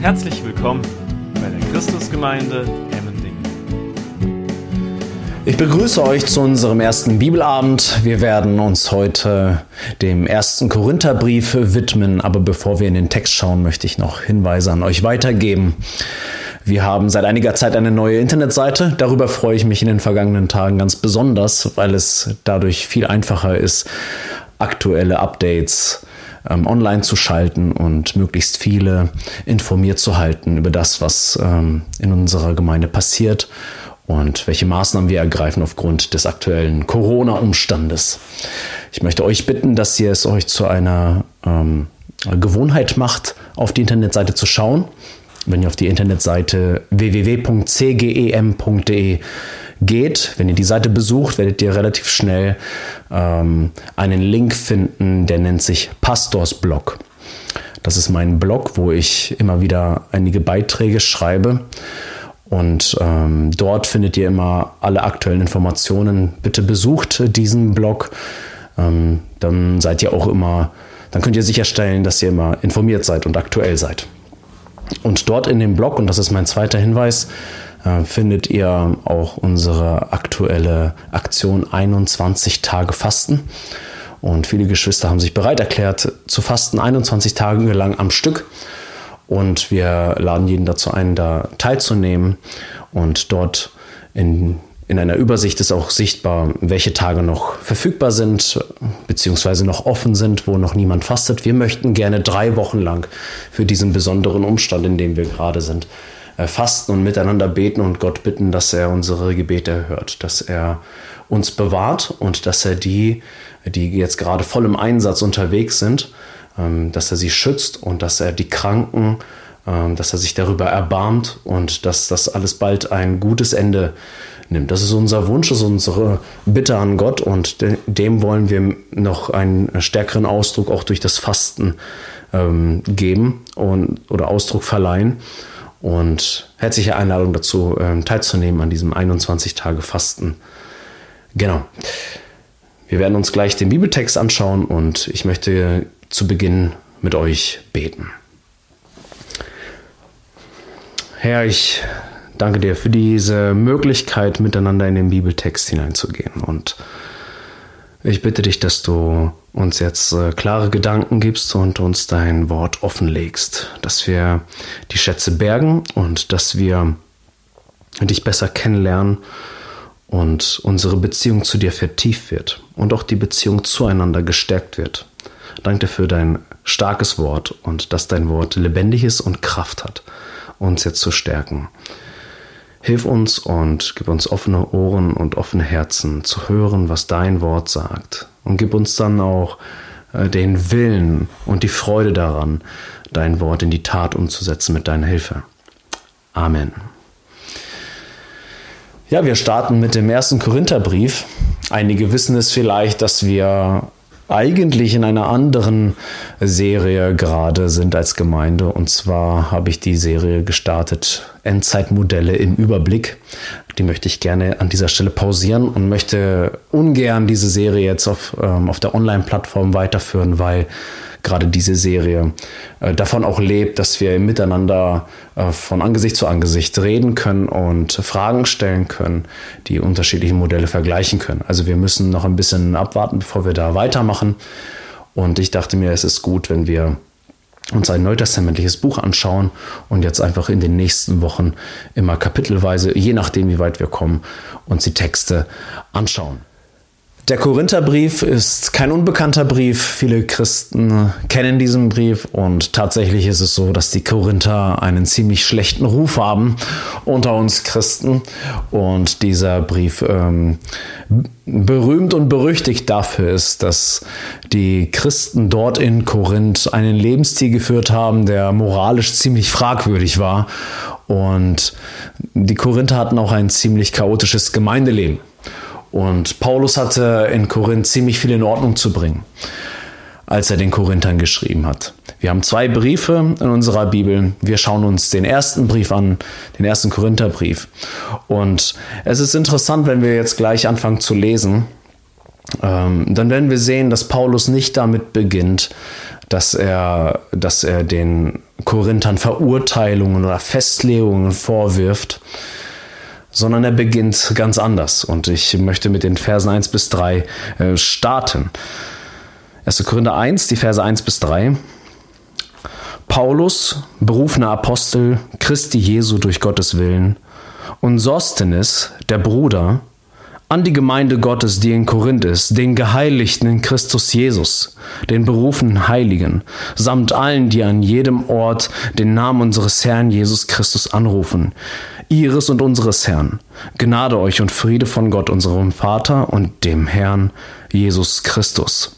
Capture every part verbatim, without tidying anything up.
Herzlich willkommen bei der Christusgemeinde Emmendingen. Ich begrüße euch zu unserem ersten Bibelabend. Wir werden uns heute dem ersten Korintherbrief widmen, aber bevor wir in den Text schauen, möchte ich noch Hinweise an euch weitergeben. Wir haben seit einiger Zeit eine neue Internetseite. Darüber freue ich mich in den vergangenen Tagen ganz besonders, weil es dadurch viel einfacher ist, aktuelle Updates ähm, online zu schalten und möglichst viele informiert zu halten über das, was ähm, in unserer Gemeinde passiert und welche Maßnahmen wir ergreifen aufgrund des aktuellen Corona-Umstandes. Ich möchte euch bitten, dass ihr es euch zu einer ähm, Gewohnheit macht, auf die Internetseite zu schauen. Wenn ihr auf die Internetseite w w w punkt c g e m punkt d e geht, wenn ihr die Seite besucht, werdet ihr relativ schnell ähm, einen Link finden, der nennt sich Pastorsblog. Das ist mein Blog, wo ich immer wieder einige Beiträge schreibe. Und ähm, dort findet ihr immer alle aktuellen Informationen. Bitte besucht diesen Blog. Ähm, dann seid ihr auch immer, dann könnt ihr sicherstellen, dass ihr immer informiert seid und aktuell seid. Und dort in dem Blog, und das ist mein zweiter Hinweis, äh, findet ihr auch unsere aktuelle Aktion einundzwanzig Tage Fasten. Und viele Geschwister haben sich bereit erklärt, zu fasten einundzwanzig Tage lang am Stück. Und wir laden jeden dazu ein, da teilzunehmen. Und dort in, in einer Übersicht ist auch sichtbar, welche Tage noch verfügbar sind, beziehungsweise noch offen sind, wo noch niemand fastet. Wir möchten gerne drei Wochen lang für diesen besonderen Umstand, in dem wir gerade sind, fasten und miteinander beten und Gott bitten, dass er unsere Gebete erhört, dass er uns bewahrt und dass er die, die jetzt gerade voll im Einsatz unterwegs sind, dass er sie schützt und dass er die Kranken, dass er sich darüber erbarmt und dass das alles bald ein gutes Ende nimmt. Das ist unser Wunsch, das ist unsere Bitte an Gott und dem wollen wir noch einen stärkeren Ausdruck auch durch das Fasten ähm, geben und, oder Ausdruck verleihen. Und herzliche Einladung dazu, ähm, teilzunehmen an diesem einundzwanzig Tage Fasten. Genau. Wir werden uns gleich den Bibeltext anschauen und ich möchte zu Beginn mit euch beten. Herr, ich danke dir für diese Möglichkeit, miteinander in den Bibeltext hineinzugehen. Und ich bitte dich, dass du uns jetzt äh, klare Gedanken gibst und uns dein Wort offenlegst, dass wir die Schätze bergen und dass wir dich besser kennenlernen und unsere Beziehung zu dir vertieft wird und auch die Beziehung zueinander gestärkt wird. Danke dir für dein starkes Wort und dass dein Wort lebendig ist und Kraft hat, uns jetzt zu stärken. Hilf uns und gib uns offene Ohren und offene Herzen zu hören, was dein Wort sagt. Und gib uns dann auch äh, den Willen und die Freude daran, dein Wort in die Tat umzusetzen mit deiner Hilfe. Amen. Ja, wir starten mit dem ersten Korintherbrief. Einige wissen es vielleicht, dass wir eigentlich in einer anderen Serie gerade sind als Gemeinde. Und zwar habe ich die Serie gestartet, Endzeitmodelle im Überblick. Die möchte ich gerne an dieser Stelle pausieren und möchte ungern diese Serie jetzt auf, ähm, auf der Online-Plattform weiterführen, weil gerade diese Serie äh, davon auch lebt, dass wir miteinander äh, von Angesicht zu Angesicht reden können und Fragen stellen können, die unterschiedliche Modelle vergleichen können. Also wir müssen noch ein bisschen abwarten, bevor wir da weitermachen. Und ich dachte mir, es ist gut, wenn wir uns ein neutestamentliches Buch anschauen und jetzt einfach in den nächsten Wochen immer kapitelweise, je nachdem wie weit wir kommen, uns die Texte anschauen. Der Korintherbrief ist kein unbekannter Brief. Viele Christen kennen diesen Brief und tatsächlich ist es so, dass die Korinther einen ziemlich schlechten Ruf haben unter uns Christen und dieser Brief ähm, berühmt und berüchtigt dafür ist, dass die Christen dort in Korinth einen Lebensstil geführt haben, der moralisch ziemlich fragwürdig war und die Korinther hatten auch ein ziemlich chaotisches Gemeindeleben. Und Paulus hatte in Korinth ziemlich viel in Ordnung zu bringen, als er den Korinthern geschrieben hat. Wir haben zwei Briefe in unserer Bibel. Wir schauen uns den ersten Brief an, den ersten Korintherbrief. Und es ist interessant, wenn wir jetzt gleich anfangen zu lesen, ähm, dann werden wir sehen, dass Paulus nicht damit beginnt, dass er, dass er den Korinthern Verurteilungen oder Festlegungen vorwirft, sondern er beginnt ganz anders. Und ich möchte mit den Versen eins bis drei äh, starten. erster Korinther eins, die Verse eins bis drei. Paulus, berufener Apostel Christi Jesu durch Gottes Willen, und Sosthenes, der Bruder, an die Gemeinde Gottes, die in Korinth ist, den Geheiligten in Christus Jesus, den berufenen Heiligen, samt allen, die an jedem Ort den Namen unseres Herrn Jesus Christus anrufen, ihres und unseres Herrn. Gnade euch und Friede von Gott, unserem Vater und dem Herrn Jesus Christus.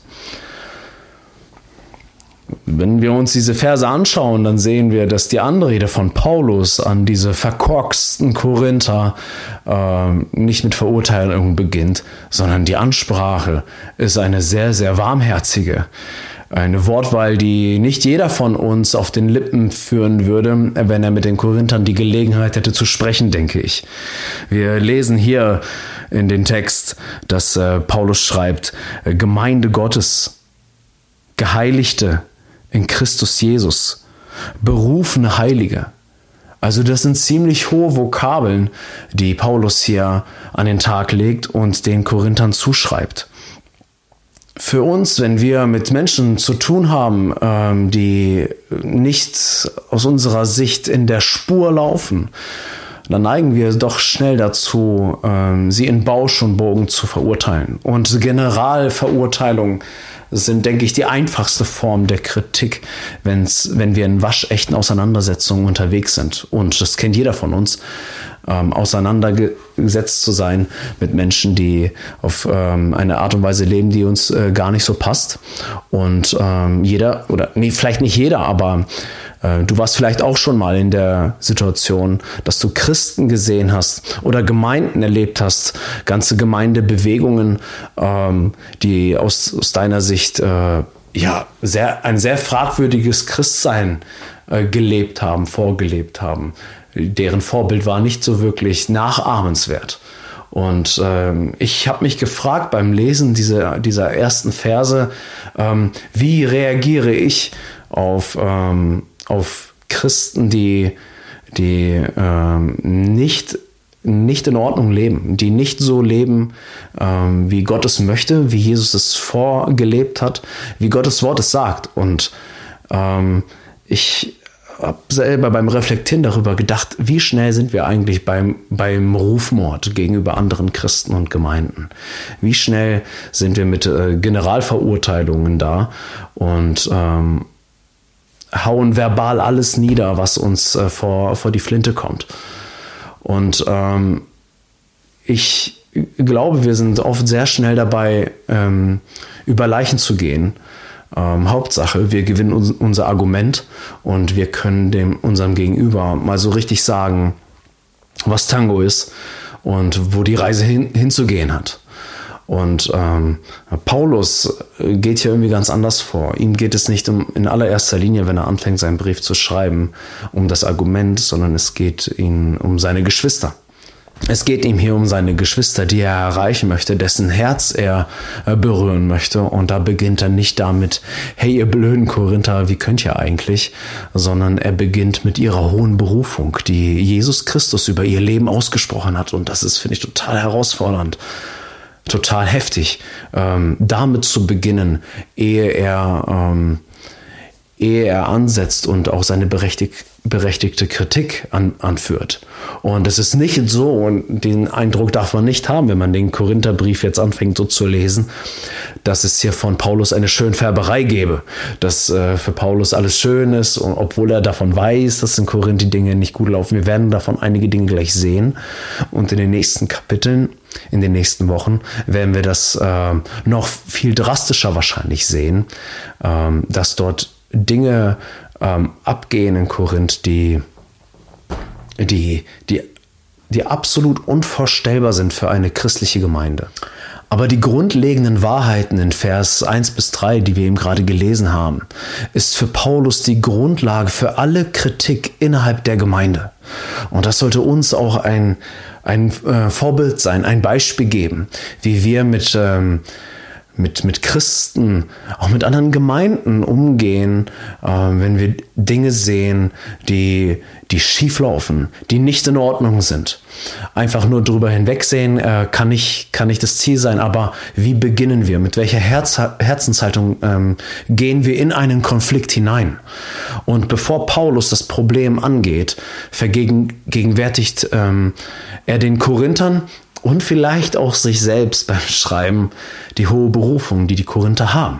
Wenn wir uns diese Verse anschauen, dann sehen wir, dass die Anrede von Paulus an diese verkorksten Korinther äh, nicht mit Verurteilung beginnt, sondern die Ansprache ist eine sehr, sehr warmherzige. Eine Wortwahl, die nicht jeder von uns auf den Lippen führen würde, wenn er mit den Korinthern die Gelegenheit hätte zu sprechen, denke ich. Wir lesen hier in den Text, dass äh, Paulus schreibt, Gemeinde Gottes, Geheiligte in Christus Jesus, berufene Heilige. Also das sind ziemlich hohe Vokabeln, die Paulus hier an den Tag legt und den Korinthern zuschreibt. Für uns, wenn wir mit Menschen zu tun haben, ähm, die nicht aus unserer Sicht in der Spur laufen, dann neigen wir doch schnell dazu, ähm, sie in Bausch und Bogen zu verurteilen. Und Generalverurteilungen sind, denke ich, die einfachste Form der Kritik, wenn's, wenn wir in waschechten Auseinandersetzungen unterwegs sind. Und das kennt jeder von uns, ähm, auseinandergesetzt zu sein mit Menschen, die auf ähm, eine Art und Weise leben, die uns äh, gar nicht so passt. Und ähm, jeder, oder nee, vielleicht nicht jeder, aber äh, du warst vielleicht auch schon mal in der Situation, dass du Christen gesehen hast oder Gemeinden erlebt hast, ganze Gemeindebewegungen, ähm, die aus, aus deiner Sicht äh, ja, sehr, ein sehr fragwürdiges Christsein äh, gelebt haben, vorgelebt haben. Deren Vorbild war nicht so wirklich nachahmenswert. Und ähm, ich habe mich gefragt beim Lesen dieser, dieser ersten Verse, ähm, wie reagiere ich auf, ähm, auf Christen, die, die ähm, nicht, nicht in Ordnung leben, die nicht so leben, ähm, wie Gott es möchte, wie Jesus es vorgelebt hat, wie Gottes Wort es sagt. Und ähm, ich habe selber beim Reflektieren darüber gedacht, wie schnell sind wir eigentlich beim, beim Rufmord gegenüber anderen Christen und Gemeinden? Wie schnell sind wir mit äh, Generalverurteilungen da und ähm, hauen verbal alles nieder, was uns äh, vor, vor die Flinte kommt? Und ähm, ich glaube, wir sind oft sehr schnell dabei, ähm, über Leichen zu gehen. Ähm, Hauptsache, wir gewinnen uns, unser Argument und wir können dem unserem Gegenüber mal so richtig sagen, was Tango ist und wo die Reise hin, hinzugehen hat. Und ähm, Paulus geht hier irgendwie ganz anders vor. Ihm geht es nicht um, in allererster Linie, wenn er anfängt, seinen Brief zu schreiben, um das Argument, sondern es geht ihm um seine Geschwister. Es geht ihm hier um seine Geschwister, die er erreichen möchte, dessen Herz er berühren möchte. Und da beginnt er nicht damit, hey ihr blöden Korinther, wie könnt ihr eigentlich? Sondern er beginnt mit ihrer hohen Berufung, die Jesus Christus über ihr Leben ausgesprochen hat. Und das ist, finde ich, total herausfordernd, total heftig, ähm, damit zu beginnen, ehe er, ähm, ehe er ansetzt und auch seine berechtigt, berechtigte Kritik an, anführt. Und es ist nicht so, und den Eindruck darf man nicht haben, wenn man den Korintherbrief jetzt anfängt so zu lesen, dass es hier von Paulus eine Schönfärberei gäbe, dass äh, für Paulus alles schön ist, und obwohl er davon weiß, dass in Korinth die Dinge nicht gut laufen. Wir werden davon einige Dinge gleich sehen und in den nächsten Kapiteln, in den nächsten Wochen werden wir das äh, noch viel drastischer wahrscheinlich sehen, äh, dass dort Dinge ähm, abgehen in Korinth, die, die, die, die absolut unvorstellbar sind für eine christliche Gemeinde. Aber die grundlegenden Wahrheiten in Vers eins bis drei, die wir eben gerade gelesen haben, ist für Paulus die Grundlage für alle Kritik innerhalb der Gemeinde. Und das sollte uns auch ein, ein äh, Vorbild sein, ein Beispiel geben, wie wir mit, ähm, mit, mit Christen, auch mit anderen Gemeinden umgehen, äh, wenn wir Dinge sehen, die, die schief laufen, die nicht in Ordnung sind. Einfach nur drüber hinwegsehen äh, kann nicht, kann nicht das Ziel sein, aber wie beginnen wir? Mit welcher Herz, Herzenshaltung ähm, gehen wir in einen Konflikt hinein? Und bevor Paulus das Problem angeht, vergegenwärtigt ähm, er den Korinthern und vielleicht auch sich selbst beim Schreiben die hohe Berufung, die die Korinther haben.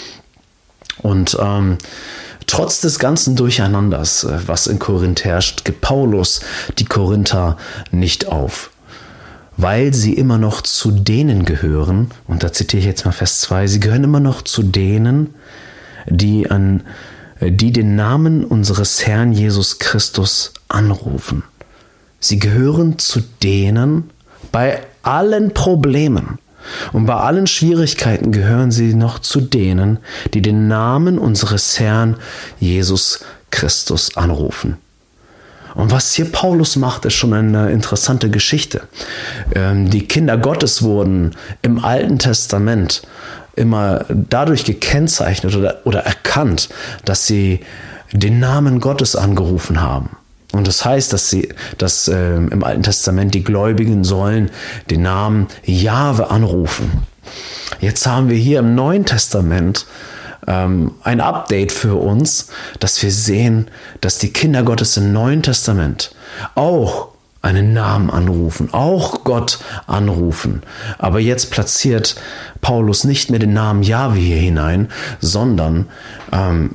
Und ähm, trotz des ganzen Durcheinanders, was in Korinth herrscht, gibt Paulus die Korinther nicht auf, weil sie immer noch zu denen gehören, und da zitiere ich jetzt mal Vers zwei, sie gehören immer noch zu denen, die, an, die den Namen unseres Herrn Jesus Christus anrufen. Sie gehören zu denen, bei allen Problemen und bei allen Schwierigkeiten gehören sie noch zu denen, die den Namen unseres Herrn Jesus Christus anrufen. Und was hier Paulus macht, ist schon eine interessante Geschichte. Ähm, die Kinder Gottes wurden im Alten Testament immer dadurch gekennzeichnet oder, oder erkannt, dass sie den Namen Gottes angerufen haben. Und das heißt, dass sie, dass äh, im Alten Testament die Gläubigen sollen den Namen Jahwe anrufen. Jetzt haben wir hier im Neuen Testament ähm, ein Update für uns, dass wir sehen, dass die Kinder Gottes im Neuen Testament auch einen Namen anrufen, auch Gott anrufen. Aber jetzt platziert Paulus nicht mehr den Namen Jahwe hier hinein, sondern ähm,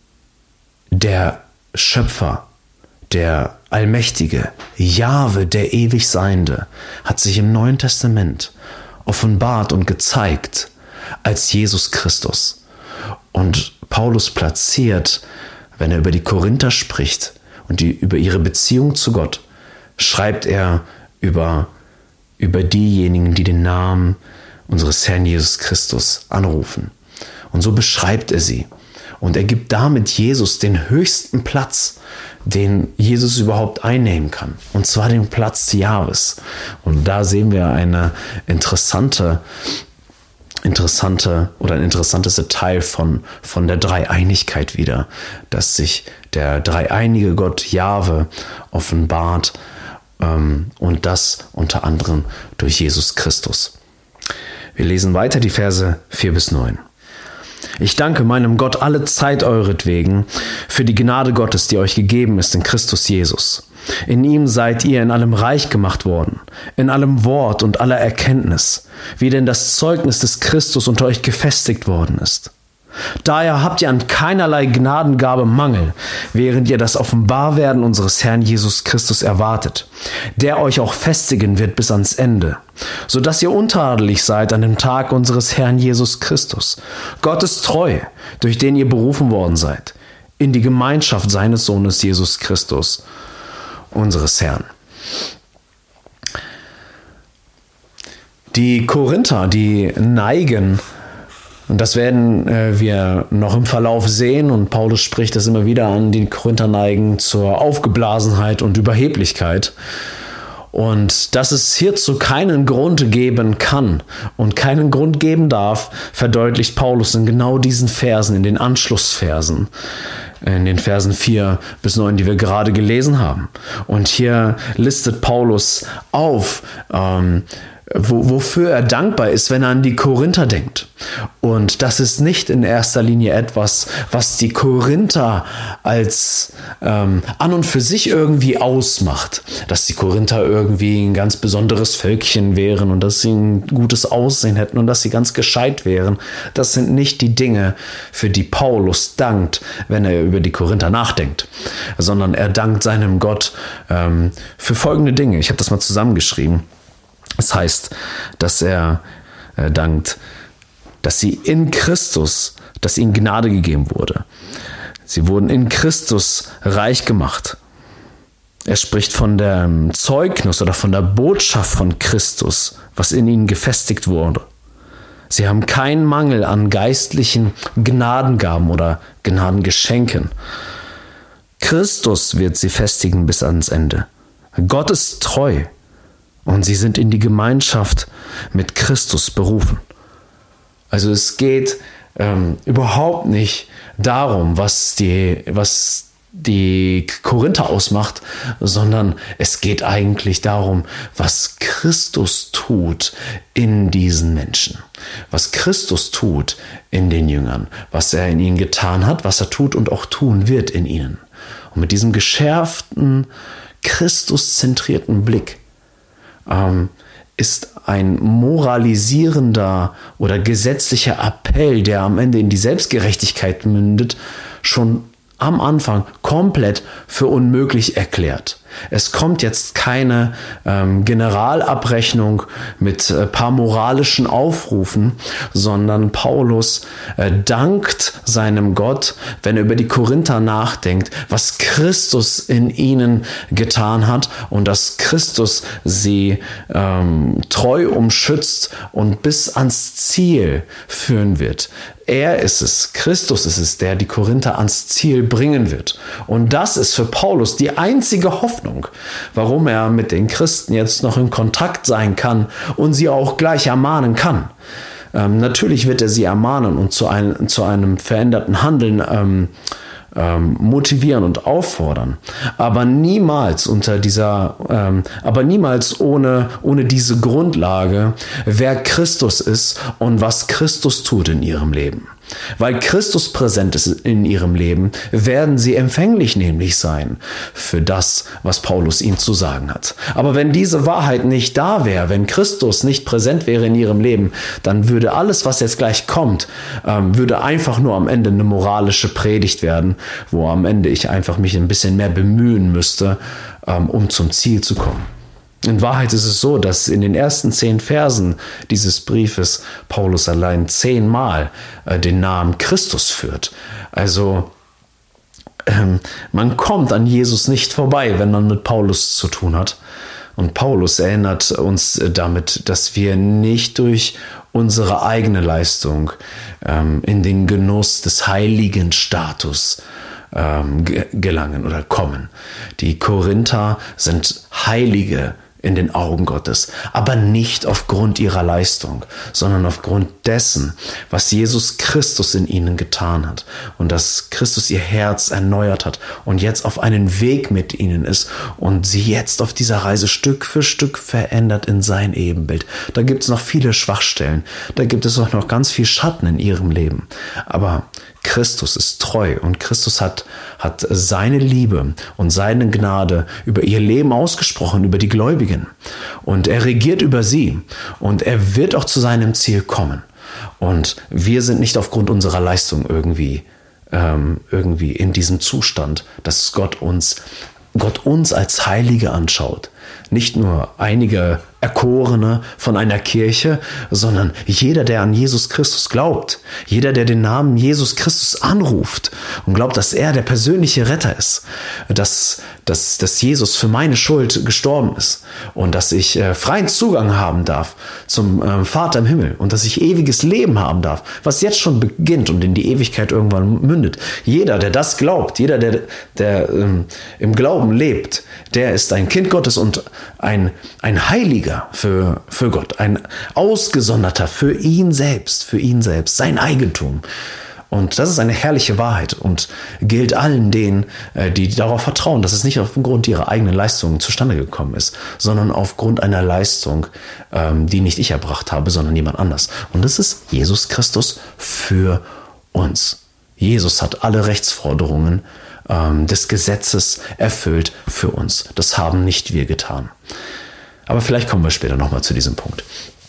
der Schöpfer, der Allmächtige, Jahwe, der ewig Seiende, hat sich im Neuen Testament offenbart und gezeigt als Jesus Christus. Und Paulus platziert, wenn er über die Korinther spricht und die, über ihre Beziehung zu Gott, schreibt er über, über diejenigen, die den Namen unseres Herrn Jesus Christus anrufen. Und so beschreibt er sie. Und er gibt damit Jesus den höchsten Platz, den Jesus überhaupt einnehmen kann. Und zwar den Platz Jahwes. Und da sehen wir eine interessante, interessante oder ein interessantes Detail von, von der Dreieinigkeit wieder, dass sich der dreieinige Gott Jahwe offenbart ähm, und das unter anderem durch Jesus Christus. Wir lesen weiter die Verse vier bis neun. Ich danke meinem Gott alle Zeit euretwegen für die Gnade Gottes, die euch gegeben ist in Christus Jesus. In ihm seid ihr in allem reich gemacht worden, in allem Wort und aller Erkenntnis, wie denn das Zeugnis des Christus unter euch gefestigt worden ist. Daher habt ihr an keinerlei Gnadengabe Mangel, während ihr das Offenbarwerden unseres Herrn Jesus Christus erwartet, der euch auch festigen wird bis ans Ende, so dass ihr untadelig seid an dem Tag unseres Herrn Jesus Christus. Gott ist treu, durch den ihr berufen worden seid, in die Gemeinschaft seines Sohnes Jesus Christus, unseres Herrn. Die Korinther, die neigen, und das werden äh, wir noch im Verlauf sehen, und Paulus spricht das immer wieder an, die Korinther neigen zur Aufgeblasenheit und Überheblichkeit. Und dass es hierzu keinen Grund geben kann und keinen Grund geben darf, verdeutlicht Paulus in genau diesen Versen, in den Anschlussversen, in den Versen vier bis neun, die wir gerade gelesen haben. Und hier listet Paulus auf, ähm, Wo, wofür er dankbar ist, wenn er an die Korinther denkt. Und das ist nicht in erster Linie etwas, was die Korinther als ähm, an und für sich irgendwie ausmacht. Dass die Korinther irgendwie ein ganz besonderes Völkchen wären und dass sie ein gutes Aussehen hätten und dass sie ganz gescheit wären. Das sind nicht die Dinge, für die Paulus dankt, wenn er über die Korinther nachdenkt. Sondern er dankt seinem Gott ähm, für folgende Dinge. Ich habe das mal zusammengeschrieben. Das heißt, dass er äh, dankt, dass sie in Christus, dass ihnen Gnade gegeben wurde. Sie wurden in Christus reich gemacht. Er spricht von dem Zeugnis oder von der Botschaft von Christus, was in ihnen gefestigt wurde. Sie haben keinen Mangel an geistlichen Gnadengaben oder Gnadengeschenken. Christus wird sie festigen bis ans Ende. Gott ist treu. Und sie sind in die Gemeinschaft mit Christus berufen. Also es geht ähm, überhaupt nicht darum, was die, was die Korinther ausmacht, sondern es geht eigentlich darum, was Christus tut in diesen Menschen, was Christus tut in den Jüngern, was er in ihnen getan hat, was er tut und auch tun wird in ihnen. Und mit diesem geschärften, Christus-zentrierten Blick ähm, ist ein moralisierender oder gesetzlicher Appell, der am Ende in die Selbstgerechtigkeit mündet, schon am Anfang komplett für unmöglich erklärt. Es kommt jetzt keine ähm, Generalabrechnung mit ein äh, paar moralischen Aufrufen, sondern Paulus äh, dankt seinem Gott, wenn er über die Korinther nachdenkt, was Christus in ihnen getan hat und dass Christus sie ähm, treu umschützt und bis ans Ziel führen wird. Er ist es, Christus ist es, der die Korinther ans Ziel bringen wird. Und das ist für Paulus die einzige Hoffnung, warum er mit den Christen jetzt noch in Kontakt sein kann und sie auch gleich ermahnen kann. Ähm, natürlich wird er sie ermahnen und zu, ein, zu einem veränderten Handeln ähm, ähm, motivieren und auffordern, aber niemals unter dieser, ähm, aber niemals ohne, ohne diese Grundlage, wer Christus ist und was Christus tut in ihrem Leben. Weil Christus präsent ist in ihrem Leben, werden sie empfänglich nämlich sein für das, was Paulus ihnen zu sagen hat. Aber wenn diese Wahrheit nicht da wäre, wenn Christus nicht präsent wäre in ihrem Leben, dann würde alles, was jetzt gleich kommt, ähm, würde einfach nur am Ende eine moralische Predigt werden, wo am Ende ich einfach mich ein bisschen mehr bemühen müsste, ähm, um zum Ziel zu kommen. In Wahrheit ist es so, dass in den ersten zehn Versen dieses Briefes Paulus allein zehnmal äh, den Namen Christus führt. Also ähm, man kommt an Jesus nicht vorbei, wenn man mit Paulus zu tun hat. Und Paulus erinnert uns damit, dass wir nicht durch unsere eigene Leistung ähm, in den Genuss des heiligen Status ähm, ge- gelangen oder kommen. Die Korinther sind Heilige in den Augen Gottes, aber nicht aufgrund ihrer Leistung, sondern aufgrund dessen, was Jesus Christus in ihnen getan hat und dass Christus ihr Herz erneuert hat und jetzt auf einen Weg mit ihnen ist und sie jetzt auf dieser Reise Stück für Stück verändert in sein Ebenbild. Da gibt es noch viele Schwachstellen, da gibt es auch noch ganz viel Schatten in ihrem Leben, aber Christus ist treu und Christus hat, hat seine Liebe und seine Gnade über ihr Leben ausgesprochen, über die Gläubigen. Und er regiert über sie und er wird auch zu seinem Ziel kommen. Und wir sind nicht aufgrund unserer Leistung irgendwie, ähm, irgendwie in diesem Zustand, dass Gott uns, Gott uns als Heilige anschaut. Nicht nur einige Erkorene von einer Kirche, sondern jeder, der an Jesus Christus glaubt, jeder, der den Namen Jesus Christus anruft und glaubt, dass er der persönliche Retter ist, dass, dass, dass Jesus für meine Schuld gestorben ist und dass ich äh, freien Zugang haben darf zum äh, Vater im Himmel und dass ich ewiges Leben haben darf, was jetzt schon beginnt und in die Ewigkeit irgendwann mündet. Jeder, der das glaubt, jeder, der, der ähm, im Glauben lebt, der ist ein Kind Gottes und ein, ein Heiliger für, für Gott, ein Ausgesonderter für ihn selbst, für ihn selbst, sein Eigentum. Und das ist eine herrliche Wahrheit und gilt allen denen, die darauf vertrauen, dass es nicht aufgrund ihrer eigenen Leistungen zustande gekommen ist, sondern aufgrund einer Leistung, die nicht ich erbracht habe, sondern jemand anders. Und das ist Jesus Christus für uns. Jesus hat alle Rechtsforderungen des Gesetzes erfüllt für uns. Das haben nicht wir getan. Aber vielleicht kommen wir später nochmal zu diesem Punkt.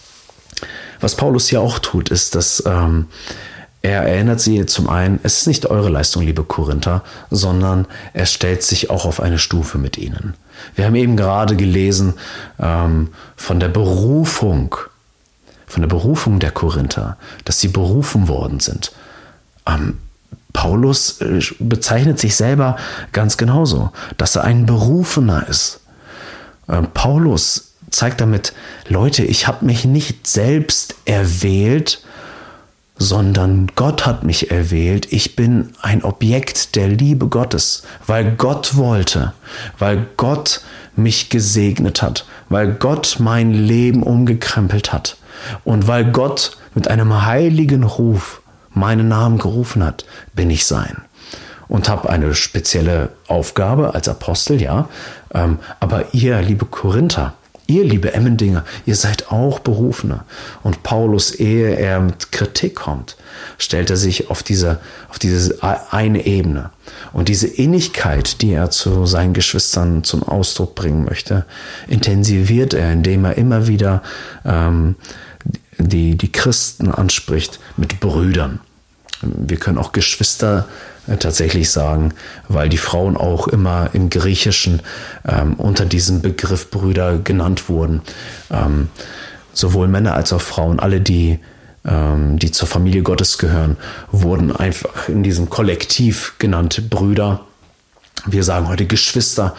Was Paulus hier auch tut, ist, dass ähm, er erinnert sie zum einen, es ist nicht eure Leistung, liebe Korinther, sondern er stellt sich auch auf eine Stufe mit ihnen. Wir haben eben gerade gelesen ähm, von der Berufung, von der Berufung der Korinther, dass sie berufen worden sind. Ähm, Paulus äh, bezeichnet sich selber ganz genauso, dass er ein Berufener ist. Äh, Paulus zeigt damit, Leute, ich habe mich nicht selbst erwählt, sondern Gott hat mich erwählt. Ich bin ein Objekt der Liebe Gottes, weil Gott wollte, weil Gott mich gesegnet hat, weil Gott mein Leben umgekrempelt hat, Und weil Gott mit einem heiligen Ruf meinen Namen gerufen hat, bin ich sein. Und habe eine spezielle Aufgabe als Apostel, ja. Ähm, aber ihr, liebe Korinther, ihr, liebe Emmendinger, ihr seid auch Berufene. Und Paulus, ehe er mit Kritik kommt, stellt er sich auf diese, auf diese eine Ebene. Und diese Innigkeit, die er zu seinen Geschwistern zum Ausdruck bringen möchte, intensiviert er, indem er immer wieder ähm, die, die Christen anspricht mit Brüdern. Wir können auch Geschwister tatsächlich sagen, weil die Frauen auch immer im Griechischen ähm, unter diesem Begriff Brüder genannt wurden. Ähm, sowohl Männer als auch Frauen, alle, die, ähm, die zur Familie Gottes gehören, wurden einfach in diesem Kollektiv genannt Brüder. Wir sagen heute Geschwister.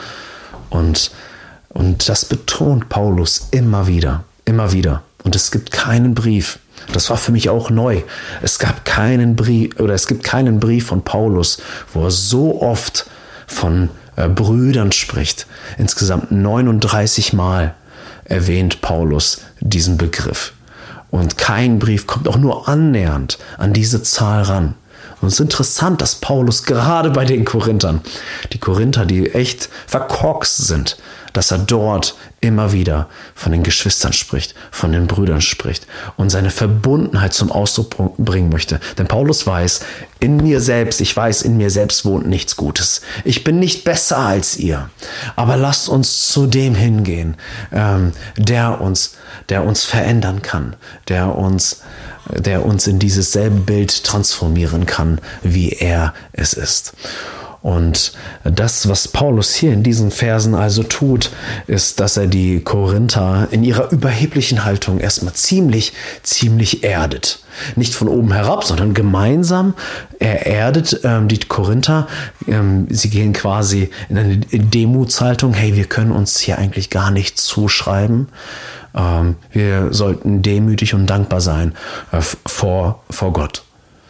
Und, und das betont Paulus immer wieder, immer wieder. Und es gibt keinen Brief. Das war für mich auch neu. Es gab keinen Brief oder es gibt keinen Brief von Paulus, wo er so oft von äh, Brüdern spricht. Insgesamt neununddreißig Mal erwähnt Paulus diesen Begriff. Und kein Brief kommt auch nur annähernd an diese Zahl ran. Und es ist interessant, dass Paulus gerade bei den Korinthern, die Korinther, die echt verkorkst sind, dass er dort immer wieder von den Geschwistern spricht, von den Brüdern spricht und seine Verbundenheit zum Ausdruck bringen möchte. Denn Paulus weiß, in mir selbst, ich weiß, in mir selbst wohnt nichts Gutes. Ich bin nicht besser als ihr. Aber lasst uns zu dem hingehen, ähm, der uns, der uns verändern kann, der uns, der uns in dieses selbe Bild transformieren kann, wie er es ist. Und das, was Paulus hier in diesen Versen also tut, ist, dass er die Korinther in ihrer überheblichen Haltung erstmal ziemlich, ziemlich erdet. Nicht von oben herab, sondern gemeinsam. Er erdet ähm, die Korinther. Ähm, sie gehen quasi in eine Demutshaltung. Hey, wir können uns hier eigentlich gar nicht zuschreiben. Ähm, wir sollten demütig und dankbar sein äh, vor, vor Gott.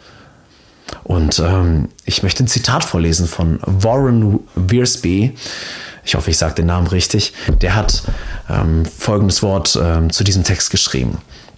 Und ähm, ich möchte ein Zitat vorlesen von Warren Wiersbe. Ich hoffe, ich sage den Namen richtig. Der hat ähm, folgendes Wort ähm, zu diesem Text geschrieben.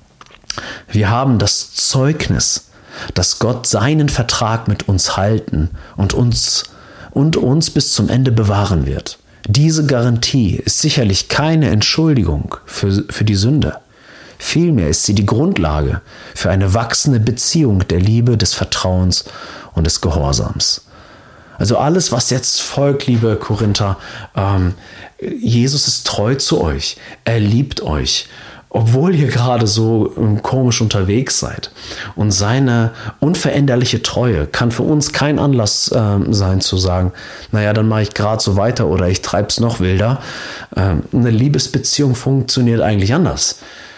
Wir haben das Zeugnis, dass Gott seinen Vertrag mit uns halten und uns, und uns bis zum Ende bewahren wird. Diese Garantie ist sicherlich keine Entschuldigung für, für die Sünde. Vielmehr ist sie die Grundlage für eine wachsende Beziehung der Liebe, des Vertrauens und des Gehorsams. Also alles, was jetzt folgt, liebe Korinther, ähm, Jesus ist treu zu euch. Er liebt euch, obwohl ihr gerade so ähm, komisch unterwegs seid. Und seine unveränderliche Treue kann für uns kein Anlass ähm, sein zu sagen, naja, dann mache ich gerade so weiter oder ich treibe es noch wilder. Ähm, eine Liebesbeziehung funktioniert eigentlich anders.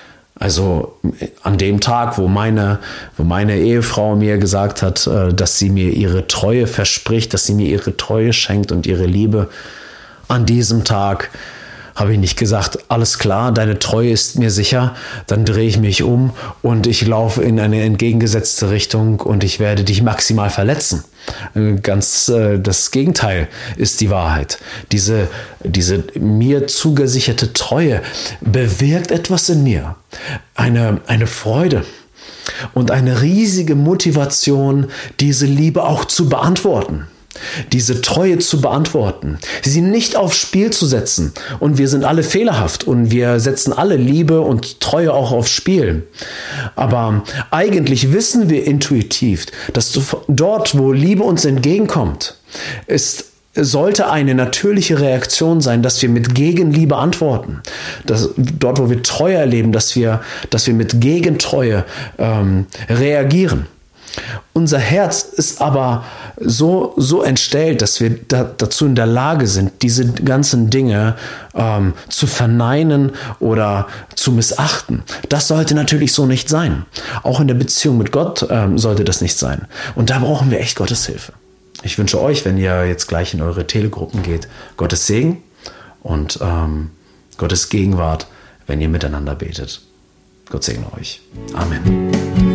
Also an dem Tag, wo meine, wo meine Ehefrau mir gesagt hat, dass sie mir ihre Treue verspricht, dass sie mir ihre Treue schenkt und ihre Liebe, an diesem Tag habe ich nicht gesagt, alles klar, deine Treue ist mir sicher, dann drehe ich mich um und ich laufe in eine entgegengesetzte Richtung und ich werde dich maximal verletzen. Ganz äh, das Gegenteil ist die Wahrheit. Diese, diese mir zugesicherte Treue bewirkt etwas in mir. Eine, eine Freude und eine riesige Motivation, diese Liebe auch zu beantworten. Diese Treue zu beantworten, sie nicht aufs Spiel zu setzen. Und wir sind alle fehlerhaft und wir setzen alle Liebe und Treue auch aufs Spiel. Aber eigentlich wissen wir intuitiv, dass dort, wo Liebe uns entgegenkommt, ist sollte eine natürliche Reaktion sein, dass wir mit Gegenliebe antworten. Dass, dort, wo wir Treue erleben, dass wir, dass wir mit Gegentreue ähm, reagieren. Unser Herz ist aber so, so entstellt, dass wir da, dazu in der Lage sind, diese ganzen Dinge ähm, zu verneinen oder zu missachten. Das sollte natürlich so nicht sein. Auch in der Beziehung mit Gott ähm, sollte das nicht sein. Und da brauchen wir echt Gottes Hilfe. Ich wünsche euch, wenn ihr jetzt gleich in eure Telegruppen geht, Gottes Segen und ähm, Gottes Gegenwart, wenn ihr miteinander betet. Gott segne euch. Amen.